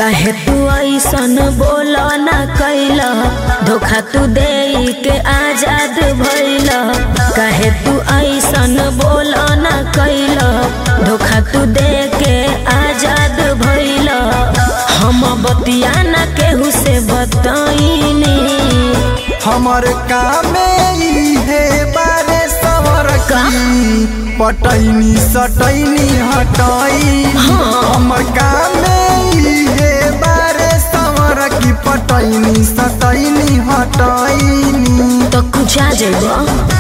काहे तू ऐसन बोला ना कैला, धोखा तू दे के आजाद भइला। काहे तू ऐसन बोला ना कैला, धोखा तू दे के आजाद भइला। हम बतिया ना केहू से बताइनी, हमर कामे है बारे सवर की पटैनी सटैनी हटाई। हमर कामे है बारे सवर की पटैनी सटैनी हटाई। तो कुछ आ जाएगा।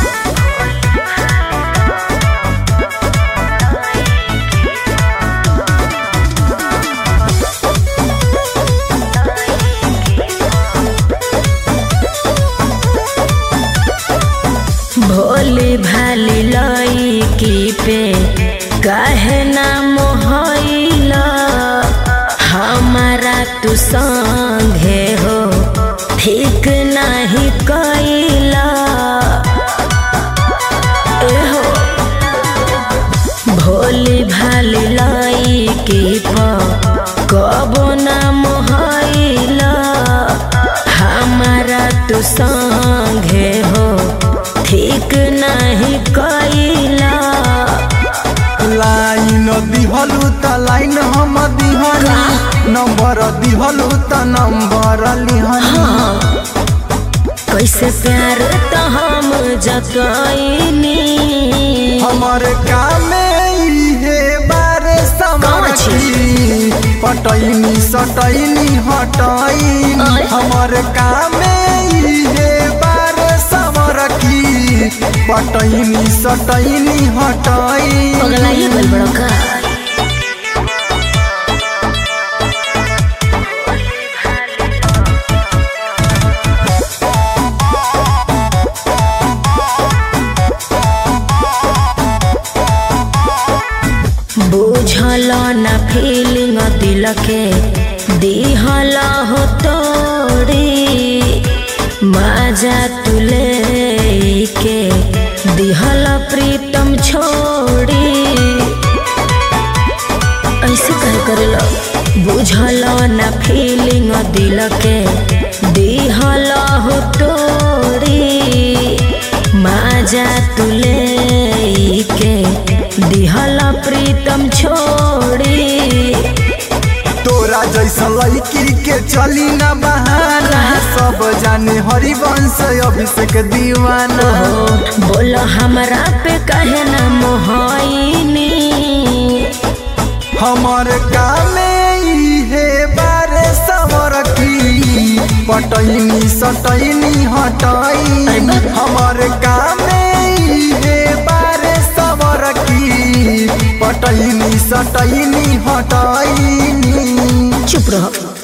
भोली भाली लईकी पे काहे ना मोहइला, हमारा तू संगे हो ठीक नहीं कइला। एहो भोली भाली लईकी पे कबो ना मोहइला, हमारा तू संगे हो ठीक नहीं कइला। लाइन दिहलु त लाइन हम दिहनी, नंबर दिहलु त नंबर लिहनी। कैसे प्यार तो हम जतइनी, हमर कामे है बारे समरकी पटैनी सटैनी हटाई। हमर कामे है बारे समरकी पटैनी सटैनी हटाई। पगलाइए गल बड़का। बुझल ना फीलिंग दिल के दिहल हो तोड़ी, मजा तुले के दिहल प्रीतम छोड़ी। ऐसे कहे करेला। बुझल ना फीलिंग दिल के दिहल हो तोड़ी, मजा तुले के दिहल प्रीतम छोड़ी। तोरा जैसा लड़की के चली न बहाना, सब जाने हरिवंश अभिषेक दीवाना। बोलो हमरा पे कहे ना मोहइनी, हमर कामे है बारे सवर की पटैनी सटैनी हटाई। हमर कामे है बारे सवर की पटैनी सटैनी हटाई। चुप रहो।